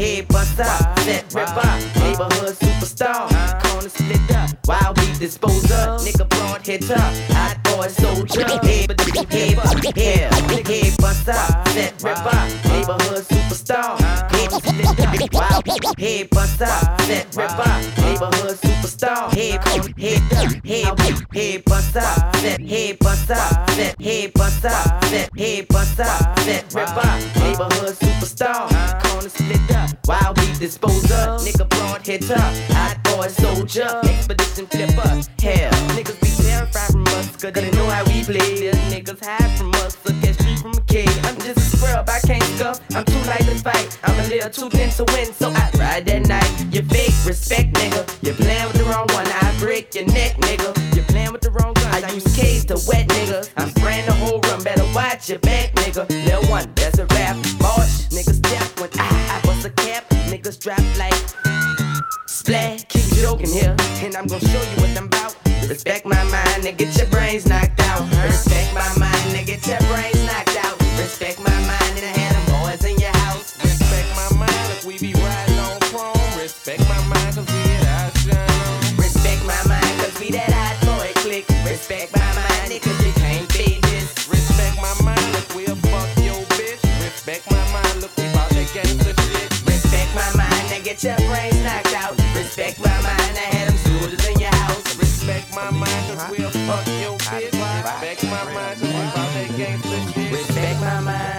head bust up, set rip up, neighborhood superstar, corner split up, while we dispose up, nigga broad hit up, hot boy soldier, head bust up, set rip up, neighborhood superstar, head split up, while head bust up, set rip up, neighborhood superstar, head bust up, set head bust up, set head bust up, set head bust up, set rip up, neighborhood superstar, corner split up, while we dispose up, nigga broad hit up, hot boy soldier, expedition flip up, hell, niggas be terrified from us, cause they know how we play, there's niggas hide from us, so get street from a kid, I'm just a scrub, I can't scuff, I'm too light to fight, I'm a little too thin to win, so I ride that night, you fake respect, nigga, you're playing with the wrong one, I break your neck, nigga, you're playing with the wrong gun, I use K's to wet, nigga, I'm spraying the whole room, better watch your back, nigga, little one, that's a rap, march, niggas step when I bust a cap, niggas drop like splat, keep joking here, and I'm gon' show you what I'm about. Respect my mind and get your brains knocked out. Respect my mind and get your brains knocked out. Respect my mind and I had them boys in your house. Respect my mind if we be riding on chrome. Respect my mind cause we hit our shine. Respect my mind cause we that hot boy click. Respect my mind cause you can't beat this. Respect my mind if we'll fuck your bitch. Respect my mind, look we bout that gangsta shit. Respect my mind and get your brains knocked out. Respect my mind, I had them soldiers in your house. Respect my mind cause we'll fuck your bitch. Respect my mind cause we bout that gangsta shit. Respect my mind.